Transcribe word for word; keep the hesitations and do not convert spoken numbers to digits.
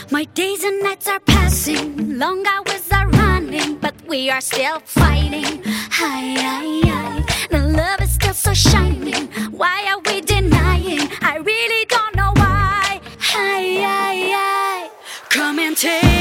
My days and nights are passing, long hours are running, but we are still fighting. Hi, hi, hi. The love is still so shining. Why are we denying? I really don't know why. Hi, hi, hi. Come and take